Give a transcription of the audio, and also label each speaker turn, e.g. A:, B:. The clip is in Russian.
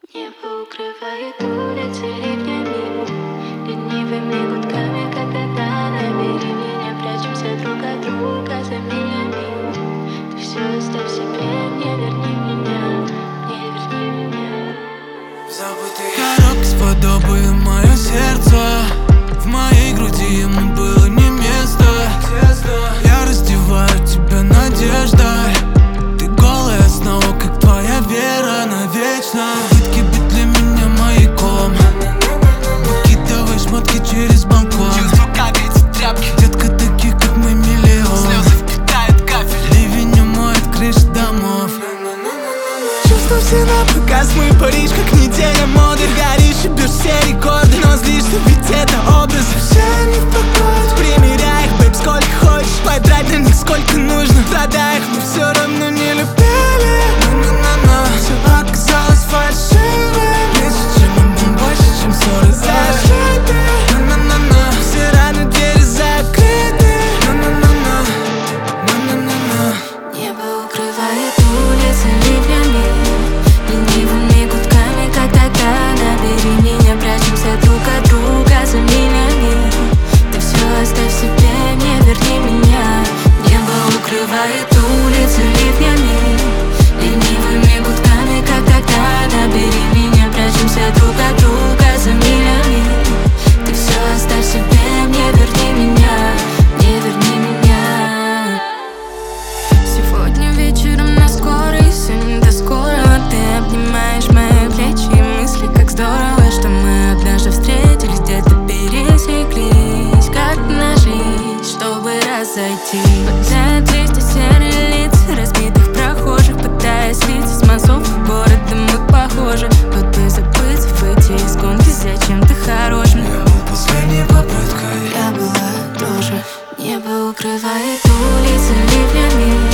A: Небо укрывает улицы ливнями, ленивыми гудками, как тогда. Набери меня, прячемся друг от друга за милями. Ты все оставь себе, не верни меня, не верни меня.
B: Забытые коробки с подобием мое сердце. В моей груди ему было не место. Я раздеваю тебя надеждой. Ты голая снова, как твоя вера навечно. Попытки быть для меня маяком. Выкидывай шмотки через балкон.
C: Чувства, как эти тряпки.
B: Детка, таких как мы миллион.
C: Слезы впитают кафель.
B: Ливень умоет крыши домов.
C: Чувства все на показ, мы Париж, как неделя моды. Горишь и бьешь все рекорды, но злишься, ведь это образы. Все они в покое, примеряй их, бэйб, сколько хочешь. Подрать на них сколько нужно, продай их, мы все равно не любили.
B: Все оказалось фальшивым. Меньше, чем обман, больше, чем ссоры.
C: Зажаты, все рано двери закрыты.
A: Небо укрывает улицы ливнями, ленивыми гудками, как тогда. Набери меня, прячемся друг от друга за милями. Ты все оставь себе, не верни меня. Небо укрывает улицы ливнями, ленивыми гудками, как тогда. Набери меня, прячемся друг от друга за милями. Ты все оставь себе, не верни меня, не верни меня. Сегодня вечером на скорой, все не до скорого. Ты обнимаешь мои плечи и мысли, как здорово, что мы однажды встретились, где-то пересеклись, как на жизнь, чтобы разойтись. Падают листья, серые лица разбитых прохожих, пытаясь слиться с мазов города, мы похожи. Вот бы забыться, выйти из гонки за чем-то хорошим.
B: Я был последней попыткой.
A: Я была тоже. Небо укрывает улицы ливнями,